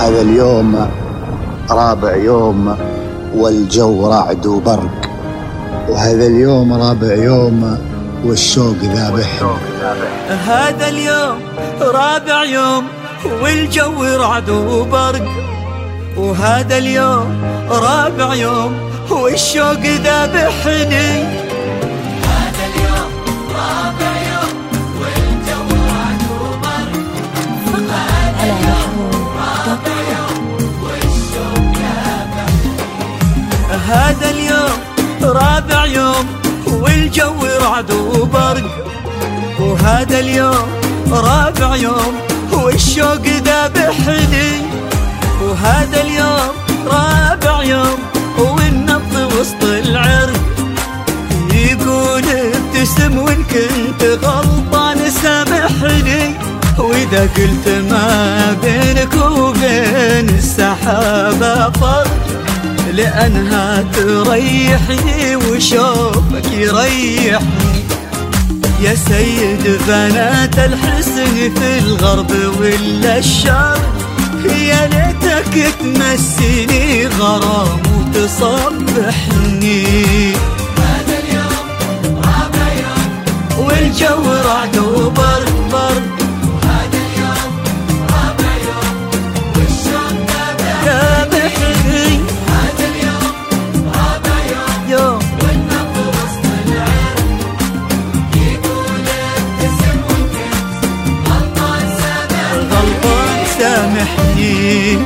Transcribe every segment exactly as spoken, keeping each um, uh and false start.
هذا اليوم رابع يوم والجو رعد وبرق، وهذا اليوم رابع يوم والشوق ذابح. هذا اليوم رابع يوم والجو رعد وبرق، وهذا اليوم رابع يوم والشوق ذابحني. هذا اليوم رابع يوم والجو رعد وبرق، هذا اليوم رابع يوم والشوق ذابحني. هذا اليوم رابع يوم والجو رعد وبرق، وهذا اليوم رابع يوم والشوق ذابحني. وهذا اليوم رابع يوم والنبض وسط العرق، يقول ابتسم وان كنت غلطان سامحني. واذا قلت ما بينك وبين السحابة فرق، لأنها تريحني وشوفك يريحني. يا سيد بنات الحسن في الغرب ولا الشرق، يا ليتك تمسيني غرام وتصبحني. هذا اليوم رابع يوم والجو رعد وبرق برق، هذا اليوم رابع يوم والشوق ذابحني. هذا اليوم رابع يوم يوم والنبض وسط العرق، يقول ابتسم وان كنت غلطان سامحني. غلطان سامحني.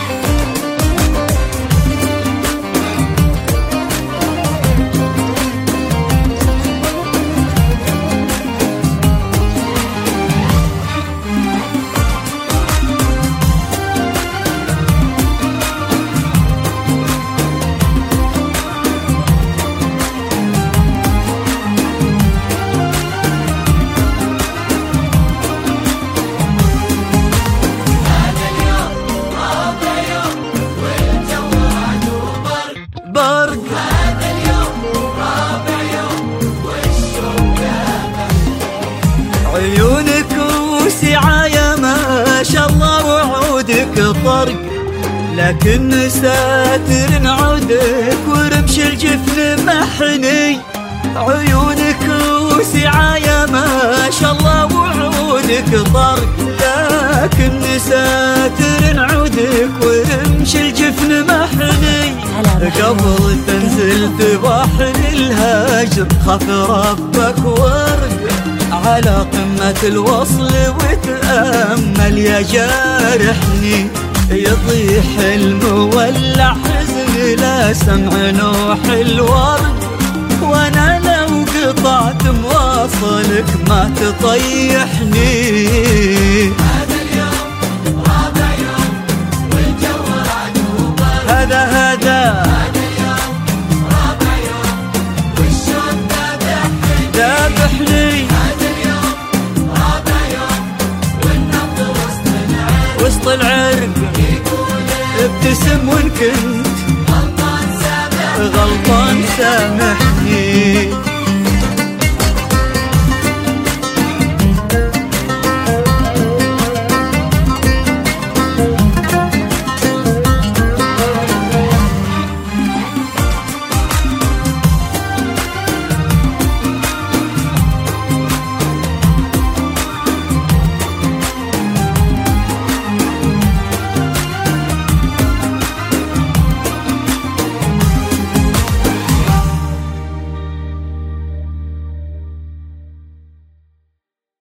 برق هذا اليوم رابع يوم والشوق ذابحني. عيونك وسعايا ما شاء الله وعودك طرق، لكن ساتر عودك ورمش الجفن محني. عيونك وسعايا ما شاء الله وعودك طرق، لكن ساتر عودك ورمش الجفن محني. قبل تنزل تباحن الهجر خاف ربك ورق، على قمة الوصل وتأمل يا جارحني. يطيح المولع حزن لا سمع نوح الورد، وانا لو قطعت مواصلك ما تطيحني. هذا اليوم رابع يوم والجو رعد وبرق، هذا هذا هذا اليوم رابع يوم والشوق ذابحني. ذابحني. هذا اليوم رابع يوم والنبض وسط العرق، وسط العرق يقول ابتسم وان كنت غلطان سامحني. غلطان سامحني.